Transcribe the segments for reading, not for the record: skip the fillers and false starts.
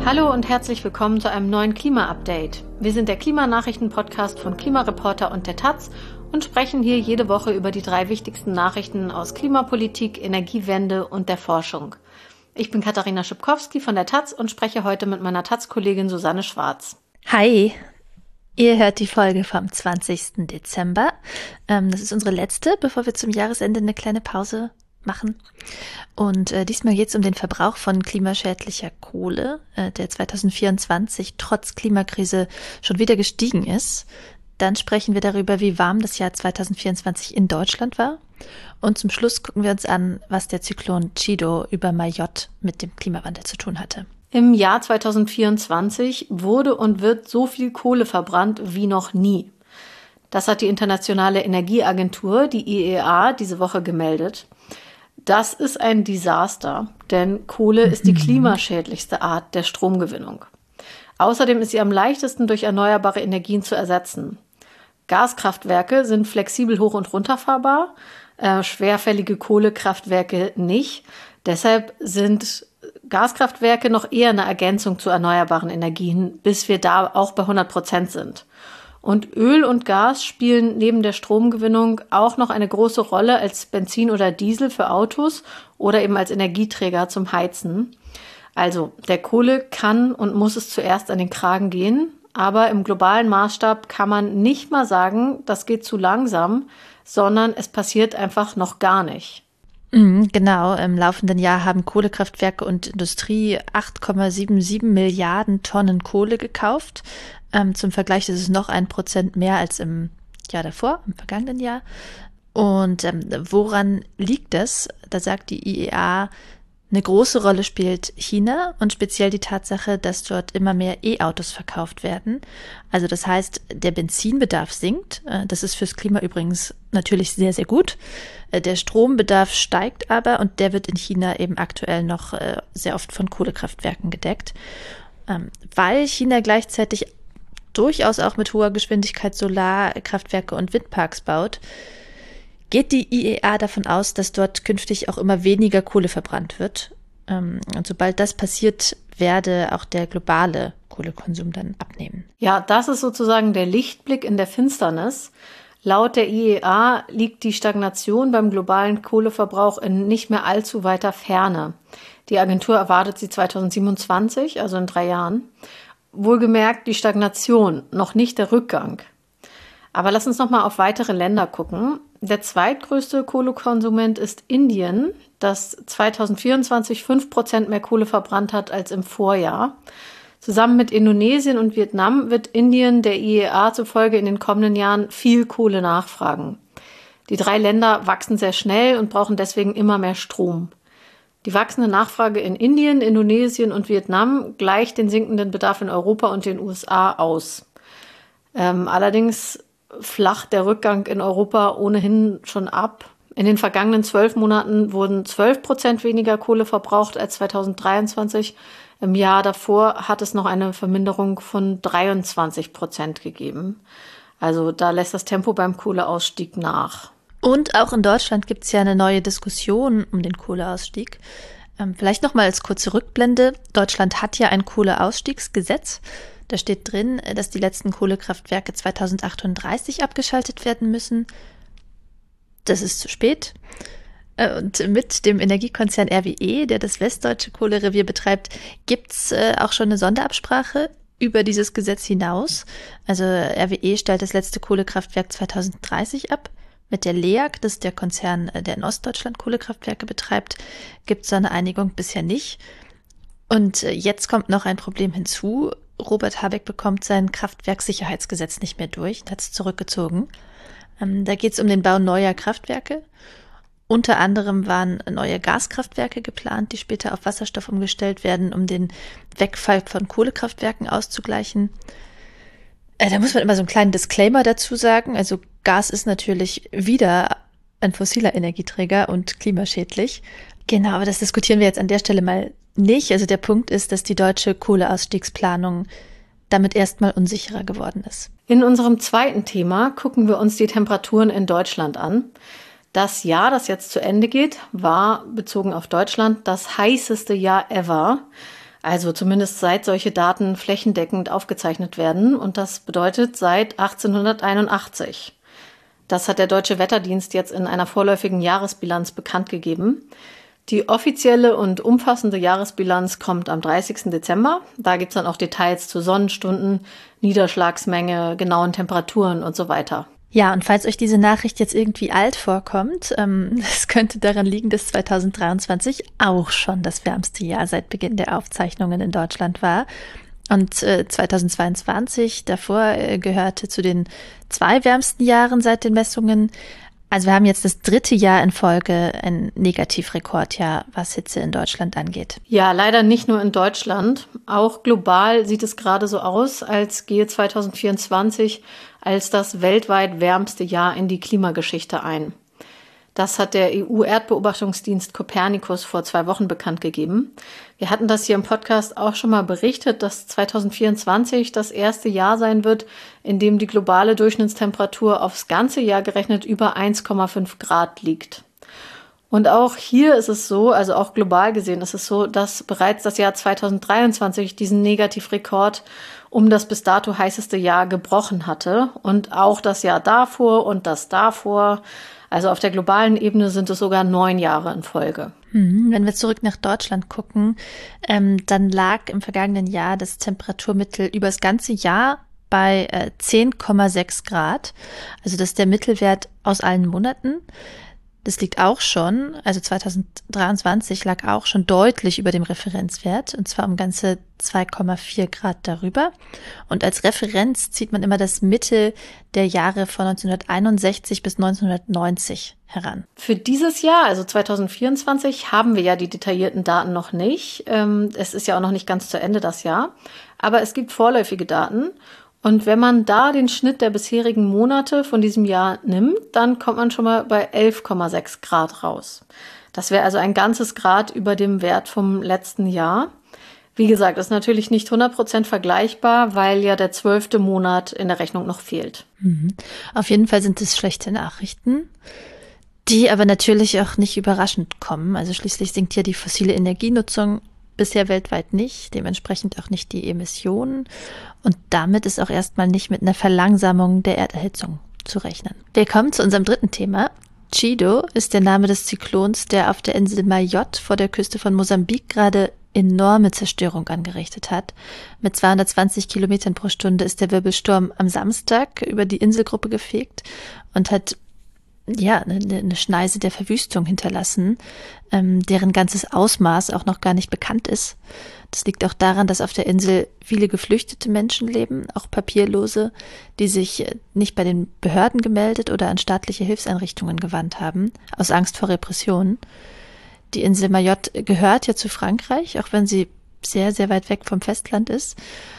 Hallo und herzlich willkommen zu einem neuen Klima-Update. Wir sind der Klimanachrichten-Podcast von Klimareporter und der Taz und sprechen hier jede Woche über die 3 wichtigsten Nachrichten aus Klimapolitik, Energiewende und der Forschung. Ich bin Katharina Schipkowski von der Taz und spreche heute mit meiner Taz-Kollegin Susanne Schwarz. Hi, ihr hört die Folge vom 20. Dezember. Das ist unsere letzte, bevor wir zum Jahresende eine kleine Pause machen. Und diesmal geht es um den Verbrauch von klimaschädlicher Kohle, der 2024 trotz Klimakrise schon wieder gestiegen ist. Dann sprechen wir darüber, wie warm das Jahr 2024 in Deutschland war. Und zum Schluss gucken wir uns an, was der Zyklon Chido über Mayotte mit dem Klimawandel zu tun hatte. Im Jahr 2024 wurde und wird so viel Kohle verbrannt wie noch nie. Das hat die Internationale Energieagentur, die IEA, diese Woche gemeldet. Das ist ein Desaster, denn Kohle ist die klimaschädlichste Art der Stromgewinnung. Außerdem ist sie am leichtesten durch erneuerbare Energien zu ersetzen. Gaskraftwerke sind flexibel hoch- und runterfahrbar, schwerfällige Kohlekraftwerke nicht. Deshalb sind Gaskraftwerke noch eher eine Ergänzung zu erneuerbaren Energien, bis wir da auch bei 100% sind. Und Öl und Gas spielen neben der Stromgewinnung auch noch eine große Rolle als Benzin oder Diesel für Autos oder eben als Energieträger zum Heizen. Also der Kohle kann und muss es zuerst an den Kragen gehen, aber im globalen Maßstab kann man nicht mal sagen, das geht zu langsam, sondern es passiert einfach noch gar nicht. Genau, im laufenden Jahr haben Kohlekraftwerke und Industrie 8,77 Milliarden Tonnen Kohle gekauft. Zum Vergleich ist es noch 1% mehr als im Jahr davor, im vergangenen Jahr. Und woran liegt das? Da sagt die IEA, eine große Rolle spielt China und speziell die Tatsache, dass dort immer mehr E-Autos verkauft werden. Also das heißt, der Benzinbedarf sinkt. Das ist fürs Klima übrigens natürlich sehr, sehr gut. Der Strombedarf steigt aber und der wird in China eben aktuell noch sehr oft von Kohlekraftwerken gedeckt. Weil China gleichzeitig durchaus auch mit hoher Geschwindigkeit Solarkraftwerke und Windparks baut, geht die IEA davon aus, dass dort künftig auch immer weniger Kohle verbrannt wird. Und sobald das passiert, werde auch der globale Kohlekonsum dann abnehmen. Ja, das ist sozusagen der Lichtblick in der Finsternis. Laut der IEA liegt die Stagnation beim globalen Kohleverbrauch in nicht mehr allzu weiter Ferne. Die Agentur erwartet sie 2027, also in 3 Jahren. Wohlgemerkt die Stagnation, noch nicht der Rückgang. Aber lass uns noch mal auf weitere Länder gucken. Der zweitgrößte Kohlekonsument ist Indien, das 2024 5% mehr Kohle verbrannt hat als im Vorjahr. Zusammen mit Indonesien und Vietnam wird Indien der IEA zufolge in den kommenden Jahren viel Kohle nachfragen. Die 3 Länder wachsen sehr schnell und brauchen deswegen immer mehr Strom. Die wachsende Nachfrage in Indien, Indonesien und Vietnam gleicht den sinkenden Bedarf in Europa und den USA aus. Allerdings flacht der Rückgang in Europa ohnehin schon ab. In den vergangenen 12 Monaten wurden 12% weniger Kohle verbraucht als 2023. Im Jahr davor hat es noch eine Verminderung von 23% gegeben. Also da lässt das Tempo beim Kohleausstieg nach. Und auch in Deutschland gibt es ja eine neue Diskussion um den Kohleausstieg. Vielleicht noch mal als kurze Rückblende. Deutschland hat ja ein Kohleausstiegsgesetz. Da steht drin, dass die letzten Kohlekraftwerke 2038 abgeschaltet werden müssen. Das ist zu spät. Und mit dem Energiekonzern RWE, der das westdeutsche Kohlerevier betreibt, gibt's auch schon eine Sonderabsprache über dieses Gesetz hinaus. Also RWE stellt das letzte Kohlekraftwerk 2030 ab. Mit der LEAG, das ist der Konzern, der in Ostdeutschland Kohlekraftwerke betreibt, gibt es so eine Einigung bisher nicht. Und jetzt kommt noch ein Problem hinzu. Robert Habeck bekommt sein Kraftwerkssicherheitsgesetz nicht mehr durch, hat es zurückgezogen. Da geht es um den Bau neuer Kraftwerke. Unter anderem waren neue Gaskraftwerke geplant, die später auf Wasserstoff umgestellt werden, um den Wegfall von Kohlekraftwerken auszugleichen. Da muss man immer so einen kleinen Disclaimer dazu sagen. Also Gas ist natürlich wieder ein fossiler Energieträger und klimaschädlich. Genau, aber das diskutieren wir jetzt an der Stelle mal nicht. Also der Punkt ist, dass die deutsche Kohleausstiegsplanung damit erstmal unsicherer geworden ist. In unserem zweiten Thema gucken wir uns die Temperaturen in Deutschland an. Das Jahr, das jetzt zu Ende geht, war bezogen auf Deutschland das heißeste Jahr ever. Also zumindest seit solche Daten flächendeckend aufgezeichnet werden. Und das bedeutet seit 1881. Das hat der Deutsche Wetterdienst jetzt in einer vorläufigen Jahresbilanz bekannt gegeben. Die offizielle und umfassende Jahresbilanz kommt am 30. Dezember. Da gibt es dann auch Details zu Sonnenstunden, Niederschlagsmenge, genauen Temperaturen und so weiter. Ja, und falls euch diese Nachricht jetzt irgendwie alt vorkommt, es könnte daran liegen, dass 2023 auch schon das wärmste Jahr seit Beginn der Aufzeichnungen in Deutschland war. Und 2022 davor gehörte zu den 2 wärmsten Jahren seit den Messungen. Also wir haben jetzt das 3. Jahr in Folge ein Negativrekordjahr, was Hitze in Deutschland angeht. Ja, leider nicht nur in Deutschland. Auch global sieht es gerade so aus, als gehe 2024 als das weltweit wärmste Jahr in die Klimageschichte ein. Das hat der EU-Erdbeobachtungsdienst Copernicus vor 2 Wochen bekannt gegeben. Wir hatten das hier im Podcast auch schon mal berichtet, dass 2024 das erste Jahr sein wird, in dem die globale Durchschnittstemperatur aufs ganze Jahr gerechnet über 1,5 Grad liegt. Und auch hier ist es so, also auch global gesehen ist es so, dass bereits das Jahr 2023 diesen Negativrekord um das bis dato heißeste Jahr gebrochen hatte. Und auch das Jahr davor und das davor. Also auf der globalen Ebene sind es sogar 9 Jahre in Folge. Wenn wir zurück nach Deutschland gucken, dann lag im vergangenen Jahr das Temperaturmittel über das ganze Jahr bei 10,6 Grad. Also das ist der Mittelwert aus allen Monaten. Das liegt auch schon, also 2023 lag auch schon deutlich über dem Referenzwert, und zwar um ganze 2,4 Grad darüber. Und als Referenz zieht man immer das Mittel der Jahre von 1961 bis 1990 heran. Für dieses Jahr, also 2024, haben wir ja die detaillierten Daten noch nicht. Es ist ja auch noch nicht ganz zu Ende das Jahr, aber es gibt vorläufige Daten. Und wenn man da den Schnitt der bisherigen Monate von diesem Jahr nimmt, dann kommt man schon mal bei 11,6 Grad raus. Das wäre also ein ganzes Grad über dem Wert vom letzten Jahr. Wie gesagt, ist natürlich nicht 100% vergleichbar, weil ja der 12. Monat in der Rechnung noch fehlt. Auf jeden Fall sind es schlechte Nachrichten, die aber natürlich auch nicht überraschend kommen. Also schließlich sinkt ja die fossile Energienutzung bisher weltweit nicht, dementsprechend auch nicht die Emissionen. Und damit ist auch erstmal nicht mit einer Verlangsamung der Erderhitzung zu rechnen. Wir kommen zu unserem 3. Thema. Chido ist der Name des Zyklons, der auf der Insel Mayotte vor der Küste von Mosambik gerade enorme Zerstörung angerichtet hat. Mit 220 Kilometern pro Stunde ist der Wirbelsturm am Samstag über die Inselgruppe gefegt und hat eine Schneise der Verwüstung hinterlassen, deren ganzes Ausmaß auch noch gar nicht bekannt ist. Das liegt auch daran, dass auf der Insel viele geflüchtete Menschen leben, auch Papierlose, die sich nicht bei den Behörden gemeldet oder an staatliche Hilfseinrichtungen gewandt haben, aus Angst vor Repressionen. Die Insel Mayotte gehört ja zu Frankreich, auch wenn sie sehr, sehr weit weg vom Festland ist.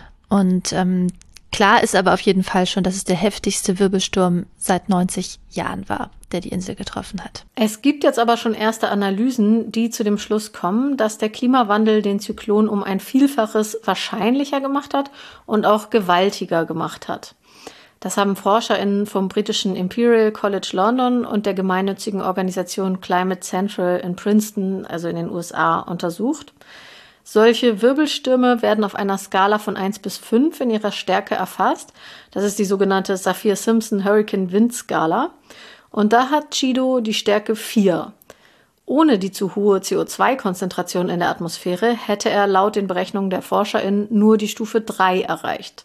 Und klar ist aber auf jeden Fall schon, dass es der heftigste Wirbelsturm seit 90 Jahren war, der die Insel getroffen hat. Es gibt jetzt aber schon erste Analysen, die zu dem Schluss kommen, dass der Klimawandel den Zyklon um ein Vielfaches wahrscheinlicher gemacht hat und auch gewaltiger gemacht hat. Das haben ForscherInnen vom britischen Imperial College London und der gemeinnützigen Organisation Climate Central in Princeton, also in den USA, untersucht. Solche Wirbelstürme werden auf einer Skala von 1 bis 5 in ihrer Stärke erfasst. Das ist die sogenannte Saffir-Simpson Hurricane-Wind-Skala. Und da hat Chido die Stärke 4. Ohne die zu hohe CO2-Konzentration in der Atmosphäre hätte er laut den Berechnungen der ForscherInnen nur die Stufe 3 erreicht.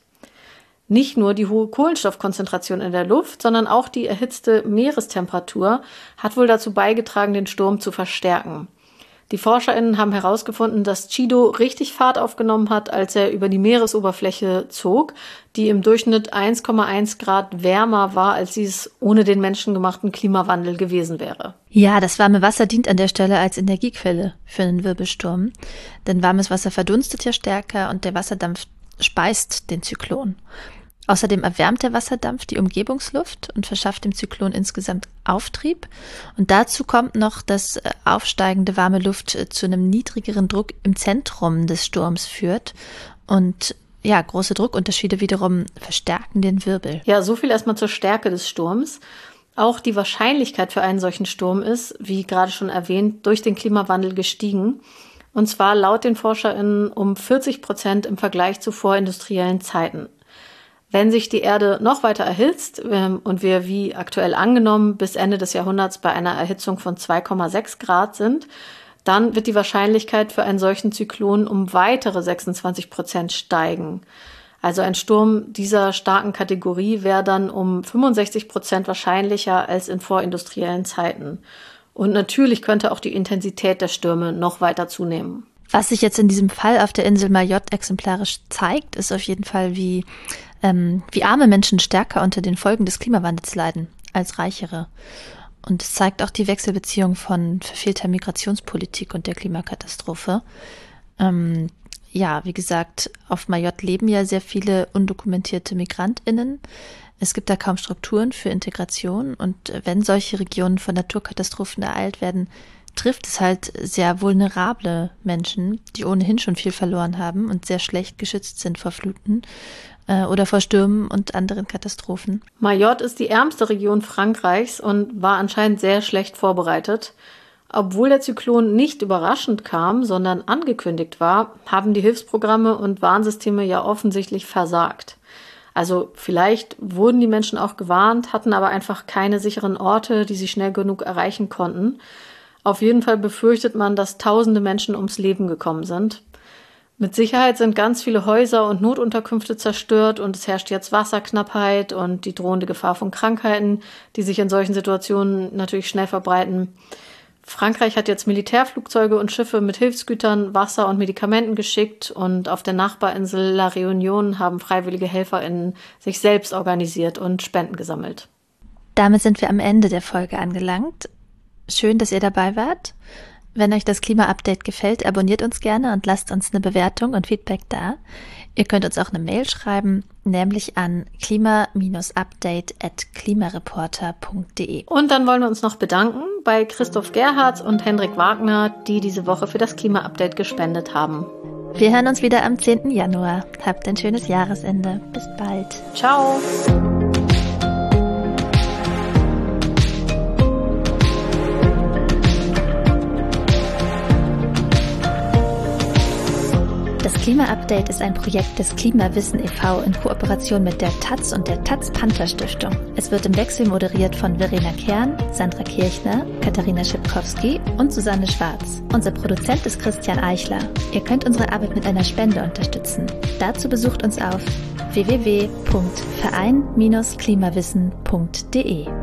Nicht nur die hohe Kohlenstoffkonzentration in der Luft, sondern auch die erhitzte Meerestemperatur hat wohl dazu beigetragen, den Sturm zu verstärken. Die ForscherInnen haben herausgefunden, dass Chido richtig Fahrt aufgenommen hat, als er über die Meeresoberfläche zog, die im Durchschnitt 1,1 Grad wärmer war, als sie es ohne den menschengemachten Klimawandel gewesen wäre. Ja, das warme Wasser dient an der Stelle als Energiequelle für einen Wirbelsturm. Denn warmes Wasser verdunstet ja stärker und der Wasserdampf speist den Zyklon. Außerdem erwärmt der Wasserdampf die Umgebungsluft und verschafft dem Zyklon insgesamt Auftrieb. Und dazu kommt noch, dass aufsteigende warme Luft zu einem niedrigeren Druck im Zentrum des Sturms führt. Und ja, große Druckunterschiede wiederum verstärken den Wirbel. Ja, so viel erstmal zur Stärke des Sturms. Auch die Wahrscheinlichkeit für einen solchen Sturm ist, wie gerade schon erwähnt, durch den Klimawandel gestiegen. Und zwar laut den ForscherInnen um 40% im Vergleich zu vorindustriellen Zeiten. Wenn sich die Erde noch weiter erhitzt und wir wie aktuell angenommen bis Ende des Jahrhunderts bei einer Erhitzung von 2,6 Grad sind, dann wird die Wahrscheinlichkeit für einen solchen Zyklon um weitere 26% steigen. Also ein Sturm dieser starken Kategorie wäre dann um 65% wahrscheinlicher als in vorindustriellen Zeiten. Und natürlich könnte auch die Intensität der Stürme noch weiter zunehmen. Was sich jetzt in diesem Fall auf der Insel Mayotte exemplarisch zeigt, ist auf jeden Fall, wie arme Menschen stärker unter den Folgen des Klimawandels leiden als reichere. Und es zeigt auch die Wechselbeziehung von verfehlter Migrationspolitik und der Klimakatastrophe. Wie gesagt, auf Mayotte leben ja sehr viele undokumentierte MigrantInnen. Es gibt da kaum Strukturen für Integration. Und wenn solche Regionen von Naturkatastrophen ereilt werden, trifft es halt sehr vulnerable Menschen, die ohnehin schon viel verloren haben und sehr schlecht geschützt sind vor Fluten oder vor Stürmen und anderen Katastrophen. Mayotte ist die ärmste Region Frankreichs und war anscheinend sehr schlecht vorbereitet. Obwohl der Zyklon nicht überraschend kam, sondern angekündigt war, haben die Hilfsprogramme und Warnsysteme ja offensichtlich versagt. Also vielleicht wurden die Menschen auch gewarnt, hatten aber einfach keine sicheren Orte, die sie schnell genug erreichen konnten. Auf jeden Fall befürchtet man, dass tausende Menschen ums Leben gekommen sind. Mit Sicherheit sind ganz viele Häuser und Notunterkünfte zerstört und es herrscht jetzt Wasserknappheit und die drohende Gefahr von Krankheiten, die sich in solchen Situationen natürlich schnell verbreiten. Frankreich hat jetzt Militärflugzeuge und Schiffe mit Hilfsgütern, Wasser und Medikamenten geschickt und auf der Nachbarinsel La Réunion haben freiwillige HelferInnen sich selbst organisiert und Spenden gesammelt. Damit sind wir am Ende der Folge angelangt. Schön, dass ihr dabei wart. Wenn euch das Klima-Update gefällt, abonniert uns gerne und lasst uns eine Bewertung und Feedback da. Ihr könnt uns auch eine Mail schreiben, nämlich an klima-update@klimareporter.de. Und dann wollen wir uns noch bedanken bei Christoph Gerhards und Hendrik Wagner, die diese Woche für das Klima-Update gespendet haben. Wir hören uns wieder am 10. Januar. Habt ein schönes Jahresende. Bis bald. Ciao. Das Klima-Update ist ein Projekt des Klimawissen e.V. in Kooperation mit der taz und der Taz-Panther-Stiftung. Es wird im Wechsel moderiert von Verena Kern, Sandra Kirchner, Katharina Schipkowski und Susanne Schwarz. Unser Produzent ist Christian Eichler. Ihr könnt unsere Arbeit mit einer Spende unterstützen. Dazu besucht uns auf www.verein-klimawissen.de.